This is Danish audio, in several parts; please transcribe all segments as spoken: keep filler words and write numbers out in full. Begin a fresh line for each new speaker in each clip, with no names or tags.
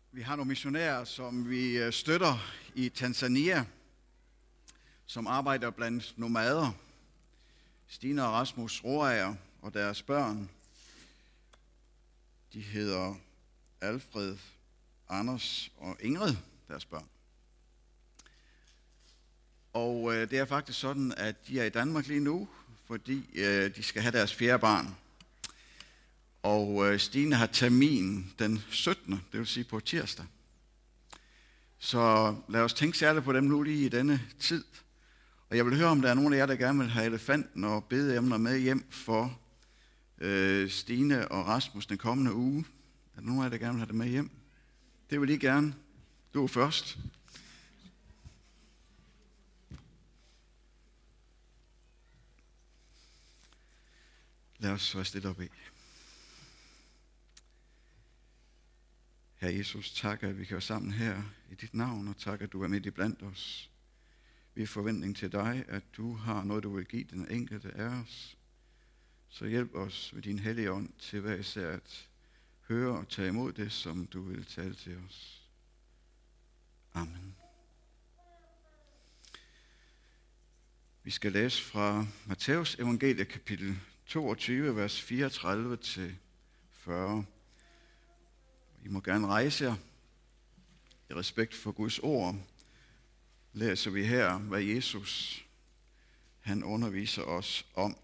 Vi har nogle missionærer, som vi støtter i Tanzania, som arbejder blandt nomader. Stine og Rasmus Roager og deres børn, de hedder Alfred, Anders og Ingrid, deres børn. Og øh, det er faktisk sådan, at de er i Danmark lige nu, fordi øh, de skal have deres fjerde barn. Og øh, Stine har termin den syttende, det vil sige på tirsdag. Så lad os tænke særligt på dem nu lige i denne tid. Og jeg vil høre, om der er nogen af jer, der gerne vil have elefanten og bedeemner med hjem for øh, Stine og Rasmus den kommende uge. Er der nogen af jer, der gerne vil have det med hjem? Det vil I gerne. Du er først. Lad os være stille og bede. Herre Jesus, tak, at vi kan være sammen her i dit navn, og tak, at du er midt i blandt os. Vi har forventning til dig, at du har noget, du vil give den enkelte af os. Så hjælp os ved din hellige ånd til hver især at høre og tage imod det, som du vil tale til os. Amen. Vi skal læse fra Matthæus evangelie kapitel toogtyve, vers fireogtredive til fyrre. I må gerne rejse jer. I respekt for Guds ord læser vi her, hvad Jesus han underviser os om.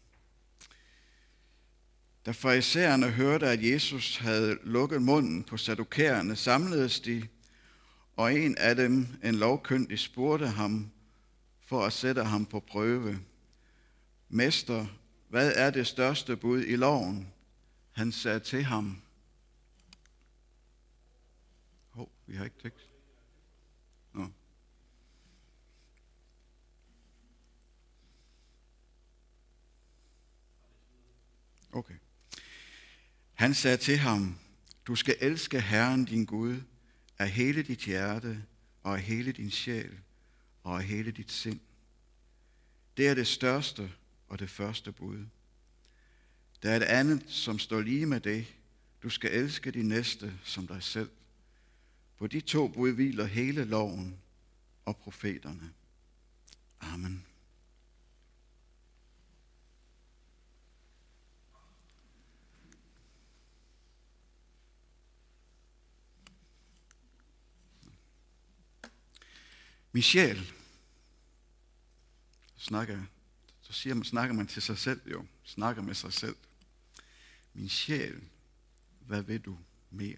Da farisæerne hørte, at Jesus havde lukket munden på saddukæerne, samledes de, og en af dem, en lovkyndig, spurgte ham for at sætte ham på prøve. Mester, hvad er det største bud i loven? Han sagde til ham. Hov, oh, vi har ikke tekst. Nå. Okay. Han sagde til ham, du skal elske Herren din Gud af hele dit hjerte og af hele din sjæl og af hele dit sind. Det er det største og det første bud. Der er et andet, som står lige med det. Du skal elske din næste som dig selv. På de to bud hviler hele loven og profeterne. Amen. Min sjæl, snakker, så siger man, snakker man til sig selv jo, snakker med sig selv. Min sjæl, hvad vil du mere?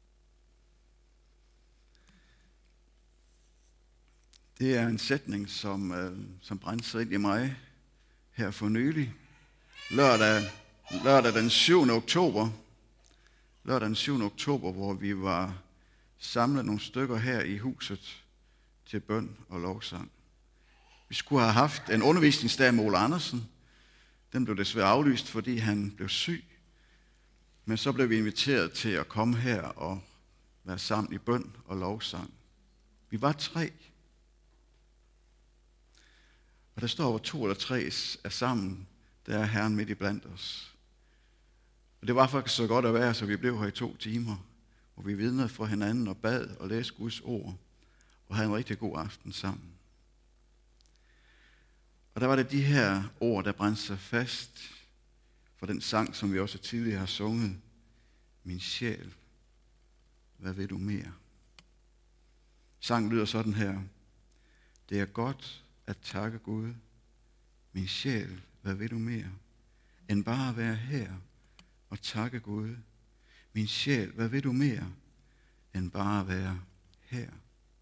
Det er en sætning, som, øh, som brændte sig ind i mig her for nylig. Lørdag, lørdag den syvende oktober, lørdag den syvende oktober, hvor vi var samlet nogle stykker her i huset til bøn og lovsang. Vi skulle have haft en undervisningsdag med Ole Andersen. Den blev desværre aflyst, fordi han blev syg. Men så blev vi inviteret til at komme her og være sammen i bøn og lovsang. Vi var tre. Og der står, hvor to eller tre er sammen, der er Herren midt i blandt os. Og det var faktisk så godt at være, så vi blev her i to timer, hvor vi vidnede for hinanden og bad og læste Guds ord, og havde en rigtig god aften sammen. Og der var det de her ord, der brændte sig fast for den sang, som vi også tidligere har sunget. Min sjæl, hvad vil du mere? Sangen lyder sådan her. Det er godt at takke Gud. Min sjæl, hvad vil du mere? End bare at være her og takke Gud. Min sjæl, hvad vil du mere? End bare at være her.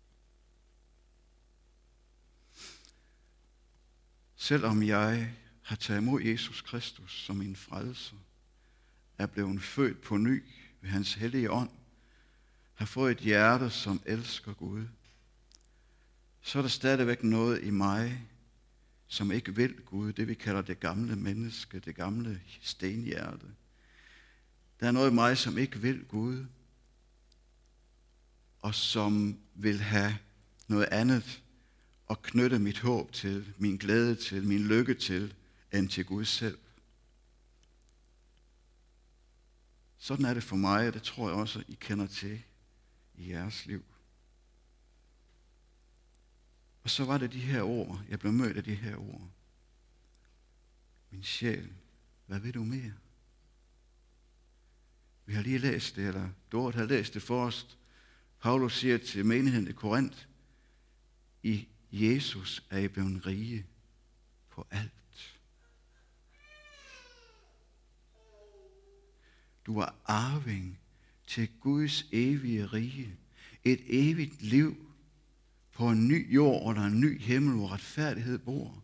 Selvom jeg har taget imod Jesus Kristus som min frelser, er blevet født på ny ved hans hellige ånd, har fået et hjerte, som elsker Gud, så er der stadigvæk noget i mig, som ikke vil Gud, det vi kalder det gamle menneske, det gamle stenhjerte. Der er noget i mig, som ikke vil Gud, og som vil have noget andet at knytte mit håb til, min glæde til, min lykke til, end til Gud selv. Sådan er det for mig, og det tror jeg også, I kender til i jeres liv. Og så var det de her ord. Jeg blev mødt af de her ord. Min sjæl, hvad vil du mere? Vi har lige læst det, eller Dorte har læst det forrest. Paulus siger til menigheden i Korinth, i Jesus er I blevet rige på alt. Du er arving til Guds evige rige. Et evigt liv på en ny jord under en ny himmel, hvor retfærdighed bor.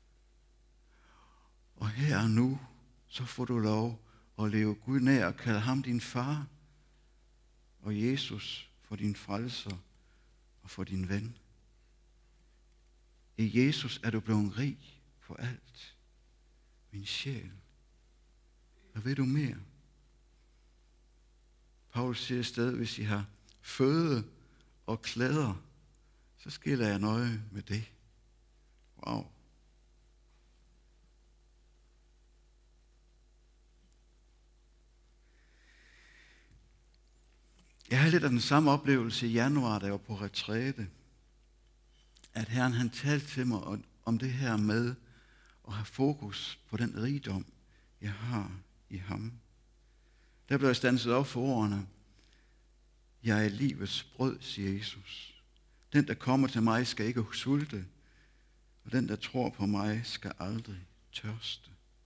Og her og nu, så får du lov at leve Gud nær og kalde ham din far. Og Jesus for din frelser og for din ven. I Jesus er du blevet rig på alt. Min sjæl, hvad vil du mere? Paulus siger et sted, hvis I har føde og klæder, så skiller jeg nøje med det. Wow. Jeg havde lidt af den samme oplevelse i januar, da jeg var på retræte, at Herren han talte til mig om det her med at have fokus på den rigdom, jeg har i ham. Der blev jeg standset op for ordene. Jeg er livets brød, siger Jesus. Den, der kommer til mig, skal ikke sulte, og den, der tror på mig, skal aldrig tørste.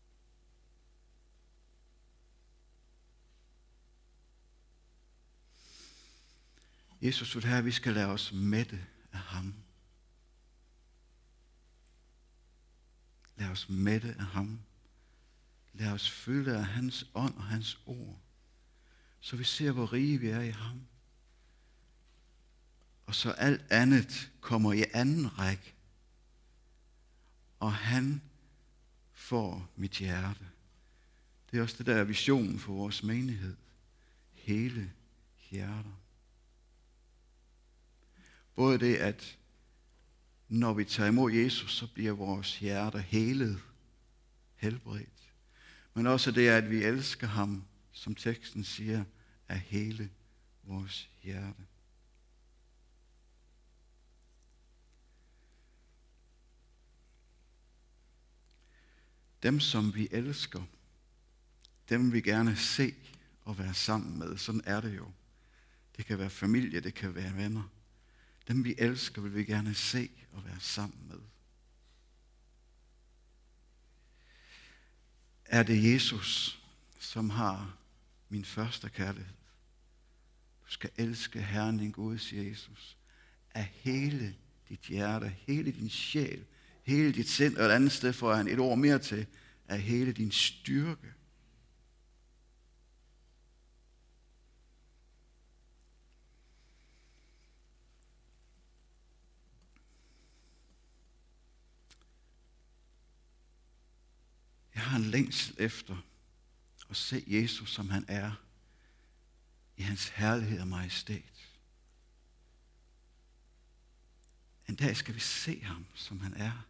Jesus vil have, at vi skal lade os mætte af ham. Lad os mætte af ham. Lad os fylde af hans ånd og hans ord, så vi ser, hvor rige vi er i ham. Og så alt andet kommer i anden række, og han får mit hjerte. Det er også det, der er visionen for vores menighed. Hele hjerter. Både det, at når vi tager imod Jesus, så bliver vores hjerter helet, helbredt. Men også det, at vi elsker ham, som teksten siger, af hele vores hjerte. Dem, som vi elsker, dem vil vi gerne se og være sammen med. Sådan er det jo. Det kan være familie, det kan være venner. Dem, vi elsker, vil vi gerne se og være sammen med. Er det Jesus, som har min første kærlighed? Du skal elske Herren din Gud, siger Jesus, af hele dit hjerte, hele din sjæl, hele dit sind, og et andet sted får han et ord mere til, af hele din styrke. Jeg har en længsel efter at se Jesus, som han er, i hans herlighed og majestæt. En dag skal vi se ham, som han er.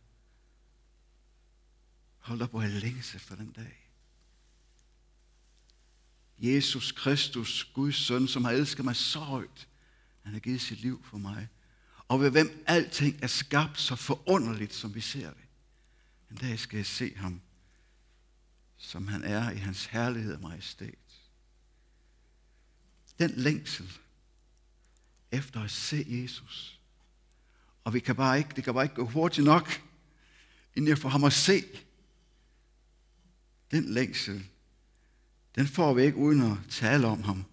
Hold op, hvor jeg længes efter den dag. Jesus Kristus, Guds søn, som har elsket mig så højt. Han har givet sit liv for mig. Og ved hvem alting er skabt så forunderligt, som vi ser det. En dag skal jeg se ham, som han er i hans herlighed og majestæt. Den længsel efter at se Jesus. Og vi kan bare ikke, det kan bare ikke gå hurtigt nok, inden jeg får ham at se. Den længsel, den får vi ikke uden at tale om ham.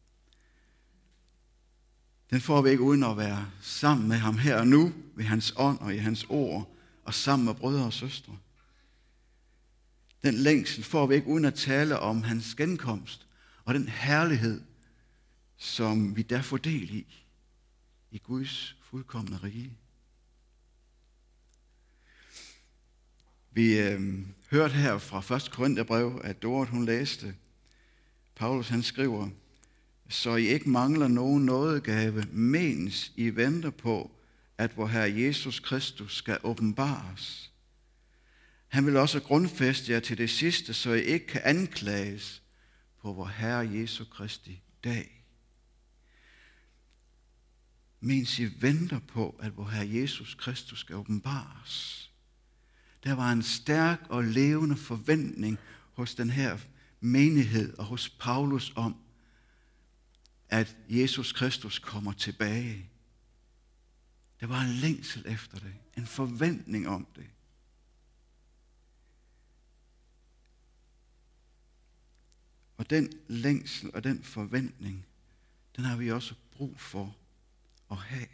Den får vi ikke uden at være sammen med ham her og nu, ved hans ånd og i hans ord, og sammen med brødre og søstre. Den længsel får vi ikke uden at tale om hans genkomst, og den herlighed, som vi der får del i, i Guds fuldkomne rige. Vi øh, hørte her fra første Korintherbrev, at Dorte hun læste, Paulus han skriver, så I ikke mangler nogen nådegave, mens I venter på, at vor Herre Jesus Kristus skal åbenbares. Han vil også grundfæste jer til det sidste, så I ikke kan anklages på vor Herre Jesu Kristi dag. mens I venter på, at vor Herre Jesus Kristus skal åbenbares. Der var en stærk og levende forventning hos den her menighed og hos Paulus om, at Jesus Kristus kommer tilbage. Der var en længsel efter det, en forventning om det. Og den længsel og den forventning, den har vi også brug for at have.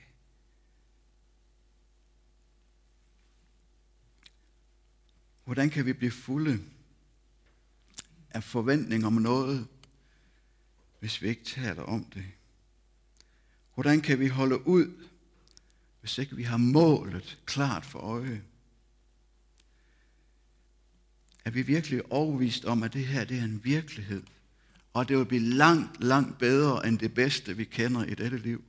Hvordan kan vi blive fulde af forventning om noget, hvis vi ikke taler om det? Hvordan kan vi holde ud, hvis ikke vi har målet klart for øje? Er vi virkelig overbevist om, at det her det er en virkelighed, og det vil blive langt, langt bedre end det bedste, vi kender i dette liv?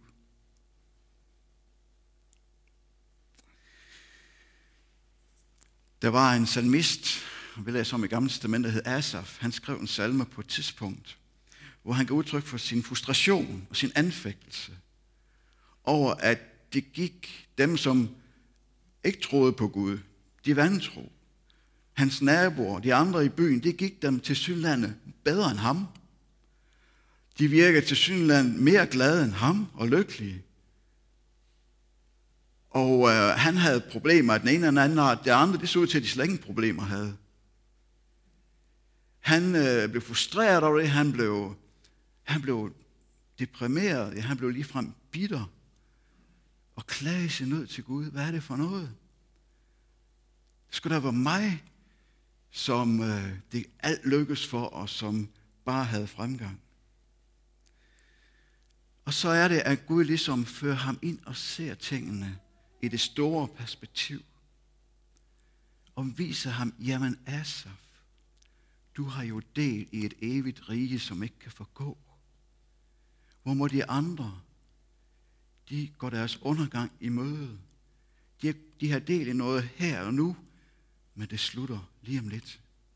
Der var en salmist, vi læser om i Gamle Testamentet, der hed Asaf. Han skrev en salme på et tidspunkt, hvor han gav udtryk for sin frustration og sin anfægtelse over, at det gik dem, som ikke troede på Gud, de vantro. Hans naboer, de andre i byen, det gik dem til synlandet bedre end ham. De virkede til synlandet mere glade end ham og lykkelige. Og øh, han havde problemer af den ene eller den anden art. Det andre, det så ud til, at de slet ingen problemer havde. Han øh, blev frustreret over det. Han blev, han blev deprimeret. Ja, han blev ligefrem bitter. Og klagede sin nød til Gud. Hvad er det for noget? Det skulle da være mig, som øh, det alt lykkes for, og som bare havde fremgang. Og så er det, at Gud ligesom fører ham ind og ser tingene i det store perspektiv. Og viser ham, jamen Asaf, du har jo del i et evigt rige, som ikke kan forgå. Hvor må de andre, de går deres undergang i møde. De, de har del i noget her og nu, men det slutter lige om lidt.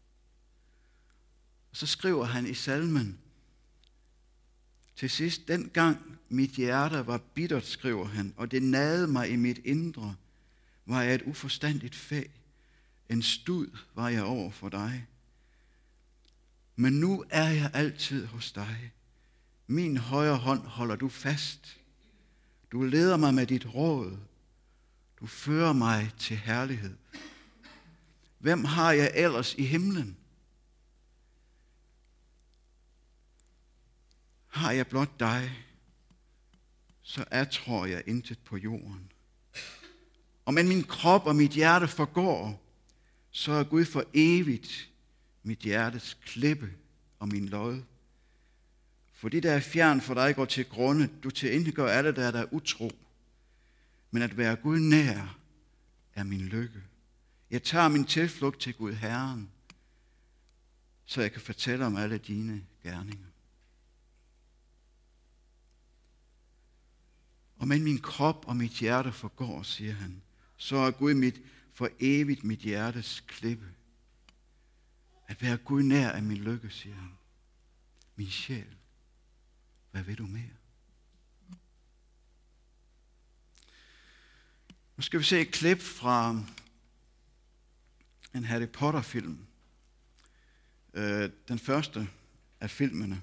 Og så skriver han i salmen, til sidst, den gang mit hjerte var bittert, skriver han, og det nagede mig i mit indre, var jeg et uforstandigt fæ. En stud var jeg over for dig. Men nu er jeg altid hos dig. Min højre hånd holder du fast. Du leder mig med dit råd. Du fører mig til herlighed. Hvem har jeg ellers i himlen? Har jeg blot dig, så tror jeg intet på jorden. Og men min krop og mit hjerte forgår, så er Gud for evigt mit hjertes klippe og min lod. For de, der er fjern for dig, går til grunde. Du tilindgår alle, der er der utro. Men at være Gud nær er min lykke. Jeg tager min tilflugt til Gud Herren, så jeg kan fortælle om alle dine gerninger. Og men min krop og mit hjerte forgår, siger han, så er Gud mit for evigt mit hjertes klippe. At være Gud nær er min lykke, siger han. Min sjæl, hvad vil du mere? Nu skal vi se et klip fra en Harry Potter-film. Den første af filmene.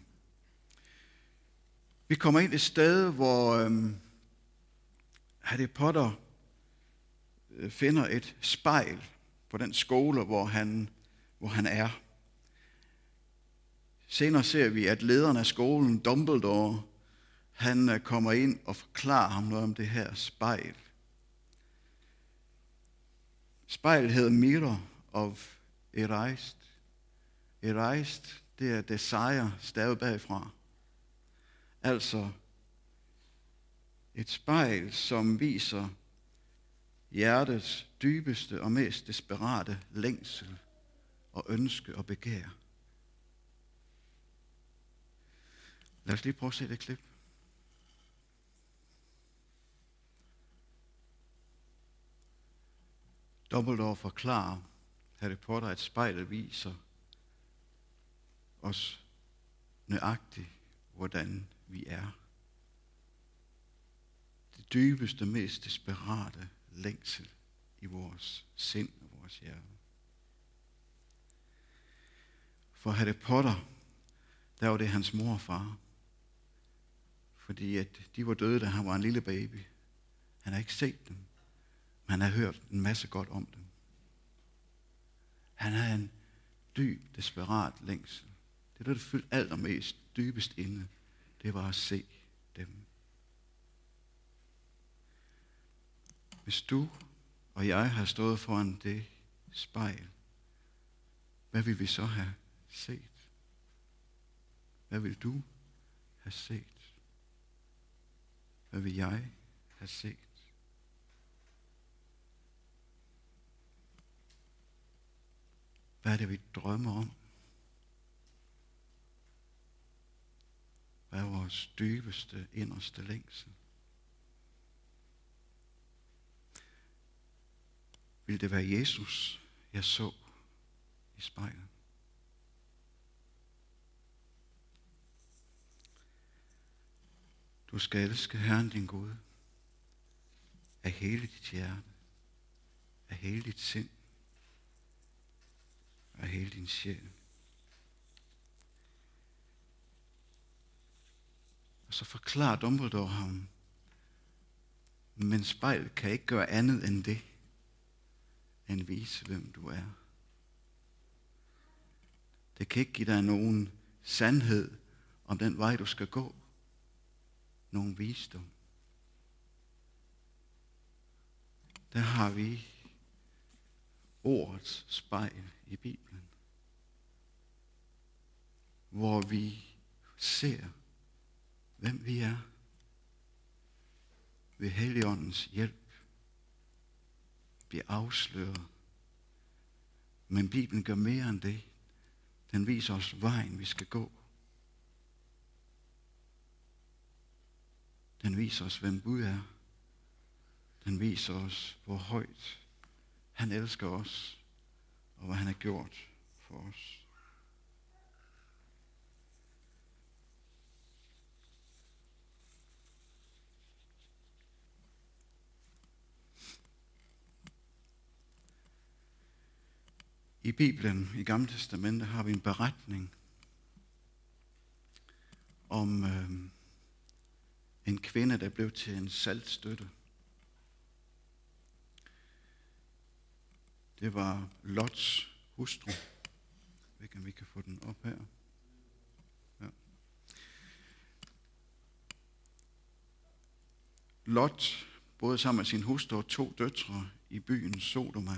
Vi kommer ind et sted, hvor øhm, Harry Potter øh, finder et spejl på den skole, hvor han, hvor han er. Senere ser vi, at lederen af skolen, Dumbledore, han øh, kommer ind og forklarer ham noget om det her spejl. Spejlet hedder Mirror of Erised. Erised, det er desire, stavet bagfra. Altså et spejl, som viser hjertets dybeste og mest desperate længsel og ønske og begær. Lad os lige prøve at se det klip. Dumbledore forklarer Harry Potter, at spejlet viser os nøjagtigt, hvordan vi er. Det dybeste, mest desperate længsel i vores sind og vores hjerte. For Harry Potter, der var det hans mor og far. Fordi at de var døde, da han var en lille baby. Han har ikke set dem, men han har hørt en masse godt om dem. Han havde en dyb, desperat længsel. Det, der fyldte allermest dybest inde, det var at se dem. Hvis du og jeg har stået foran det spejl, hvad vil vi så have set? Hvad vil du have set? Hvad vil jeg have set? Hvad er det, vi drømmer om? Hvad er vores dybeste, inderste længsel? Vil det være Jesus, jeg så i spejlet? Du skal elske Herren din Gud af hele dit hjerte, af hele dit sind, af hele din sjæl. Og så forklarer Dumbledore ham, men spejlet kan ikke gøre andet end det, end vise, hvem du er. Det kan ikke give dig nogen sandhed om den vej, du skal gå. Nogen visdom. Der har vi ordets spejl i Bibelen, hvor vi ser, hvem vi er ved Helligåndens hjælp. Bliver afsløret. Men Bibelen gør mere end det. Den viser os vejen, vi skal gå. Den viser os, hvem Gud er. Den viser os, hvor højt han elsker os, og hvad han har gjort for os. I Bibelen, i Gamle Testamentet, har vi en beretning om øh, en kvinde, der blev til en saltstøtte. Det var Lots hustru. Jeg ved ikke, om vi kan få den op her. Ja. Lot boede sammen med sin hustru og to døtre i byen Sodoma.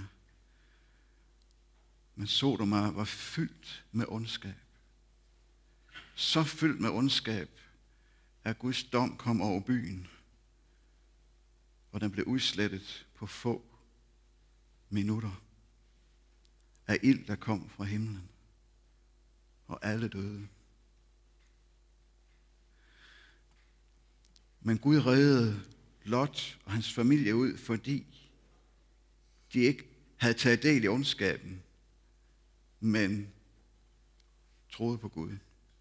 Men Sodoma var fyldt med ondskab. Så fyldt med ondskab, at Guds dom kom over byen, og den blev udslettet på få minutter af ild, der kom fra himlen, og alle døde. Men Gud reddede Lot og hans familie ud, fordi de ikke havde taget del i ondskaben, men troede på Gud.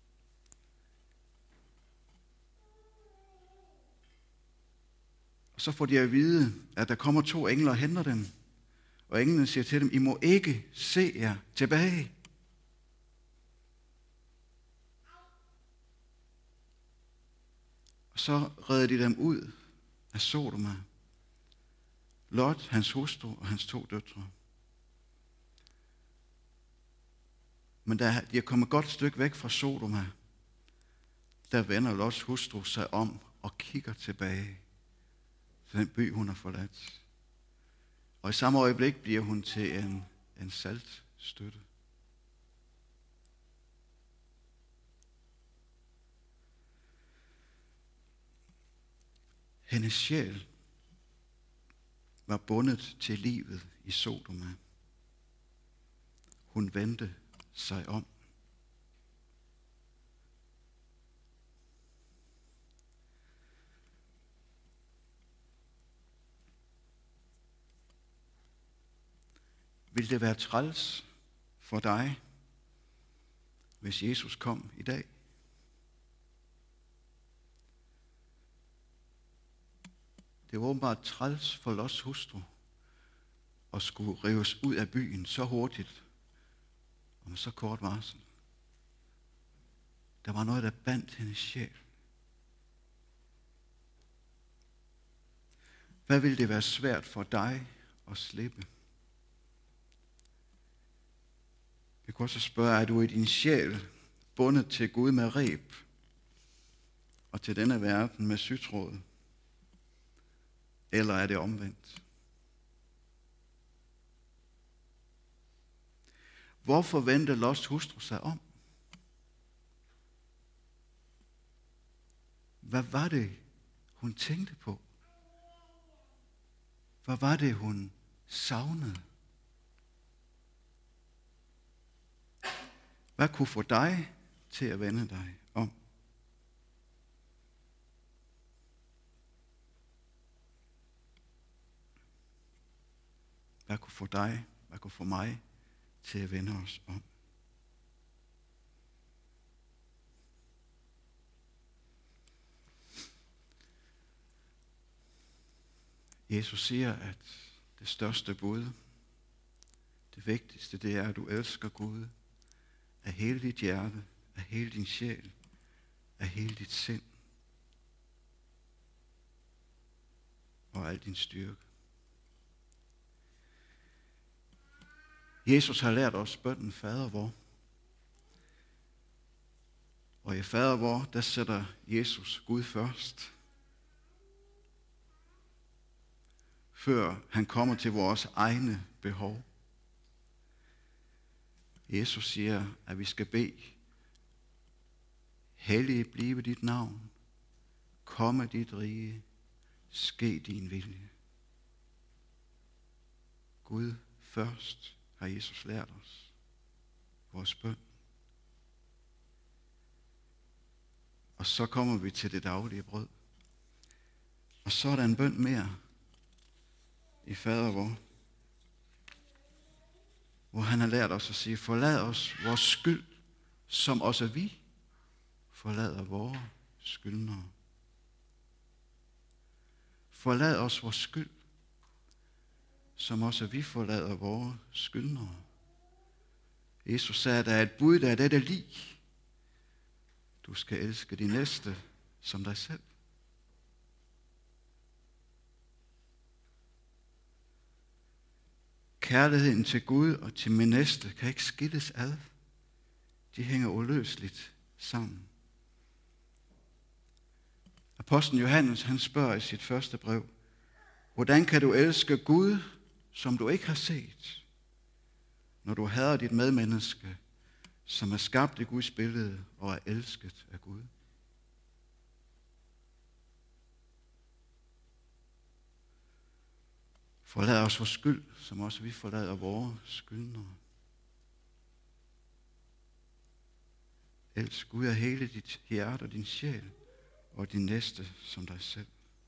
Og så får de at vide, at der kommer to engler og henter dem. Og englene siger til dem, I må ikke se jer tilbage. Og så redder de dem ud af Sodoma. Lot, hans hustru og hans to døtre. Men da de er kommet et godt stykke væk fra Sodoma, der vender Lots hustru sig om og kigger tilbage til den by, hun har forladt. Og i samme øjeblik bliver hun til en, en saltstøtte. Hendes sjæl var bundet til livet i Sodoma. Hun vendte sig om. Vil det være træls for dig, hvis Jesus kom i dag? det var åbenbart træls for Lots hustru at skulle rives ud af byen så hurtigt og med så kort varsel. Der var noget, der bandt hendes sjæl. Hvad ville det være svært for dig at slippe? Vi kan også spørge, er du i din sjæl bundet til Gud med reb og til denne verden med sytråd? Eller er det omvendt? Hvorfor vendte Lots hustru sig om? Hvad var det, hun tænkte på? Hvad var det, hun savnede? Hvad kunne få dig til at vende dig om? Hvad kunne få dig, hvad kunne få mig til at vende os om? Jesus siger, at det største bud, det vigtigste, det er, at du elsker Gud af hele dit hjerte, af hele din sjæl, af hele dit sind og al din styrke. Jesus har lært os bønnen Fader vor. Og i Fader vor, der sætter Jesus Gud først. Før han kommer til vores egne behov. Jesus siger, at vi skal bede, hellige blive dit navn, komme dit rige, ske din vilje. Gud først har Jesus lært os vores bøn. Og så kommer vi til det daglige brød. Og så er der en bøn mere i Fader vor, hvor han har lært os at sige, forlad os vores skyld, som også vi forlader vores skyldnere. Forlad os vores skyld, som også vi forlader vores skyldnere. Jesus sagde, at der er et bud, der er dette lig. Du skal elske din næste som dig selv. Kærligheden til Gud og til min næste kan ikke skilles ad. De hænger uløseligt sammen. Apostlen Johannes, han spørger i sit første brev, hvordan kan du elske Gud, som du ikke har set, når du hader dit medmenneske, som er skabt i Guds billede og er elsket af Gud? Forlad os vores skyld, som også vi forlader vores skyldnere. Elsk Gud af hele dit hjerte og din sjæl, og din næste som dig selv.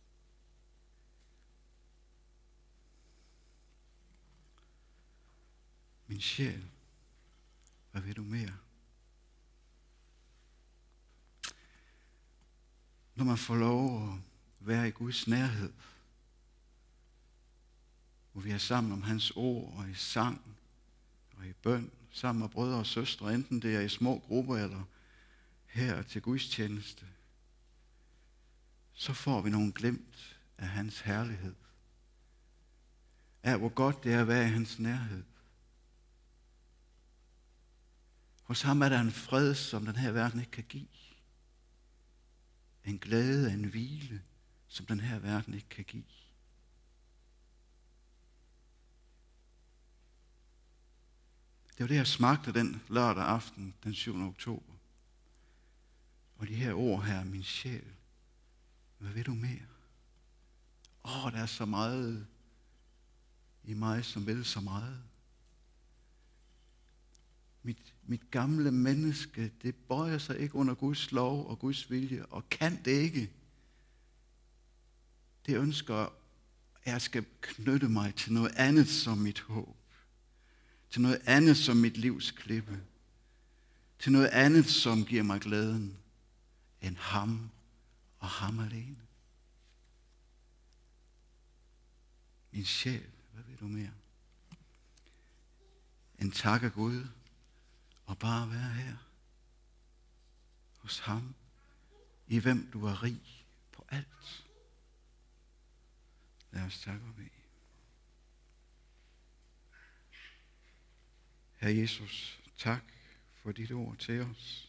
Min sjæl, hvad vil du mere? Når man får lov at være i Guds nærhed, hvor vi er sammen om hans ord og i sang og i bøn, sammen med brødre og søstre, enten det er i små grupper eller her til gudstjeneste, så får vi nogle glimt af hans herlighed. Af hvor godt det er at være i hans nærhed. Hos ham er der en fred, som den her verden ikke kan give. En glæde, en hvile, som den her verden ikke kan give. Det var det, jeg smagte den lørdag aften, den syvende oktober. Og de her ord her, min sjæl, hvad vil du mere? Åh, oh, der er så meget i mig, som vil så meget. Mit, mit gamle menneske, det bøjer sig ikke under Guds lov og Guds vilje, og kan det ikke. Det ønsker, at jeg skal knytte mig til noget andet som mit håb. Til noget andet som mit livs klippe. Til noget andet, som giver mig glæden, end ham og ham alene. en sjæl. Hvad vil du mere? En takke Gud og bare være her hos ham, i hvem du er rig på alt. Lad os takke og bede. Herre Jesus, tak for dit ord til os.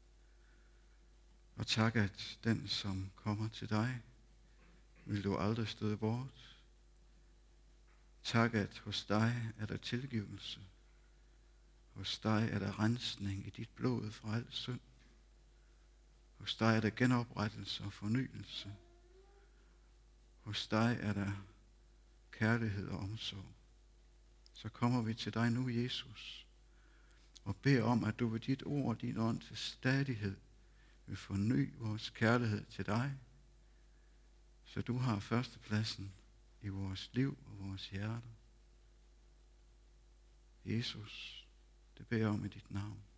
Og tak, at den, som kommer til dig, vil du aldrig støde bort. Tak, at hos dig er der tilgivelse. Hos dig er der rensning i dit blod fra al synd. Hos dig er der genoprettelse og fornyelse. Hos dig er der kærlighed og omsorg. Så kommer vi til dig nu, Jesus, og beder om, at du ved dit ord og din ånd til stadighed vil forny vores kærlighed til dig, så du har førstepladsen i vores liv og vores hjerte. Jesus, det beder jeg om i dit navn.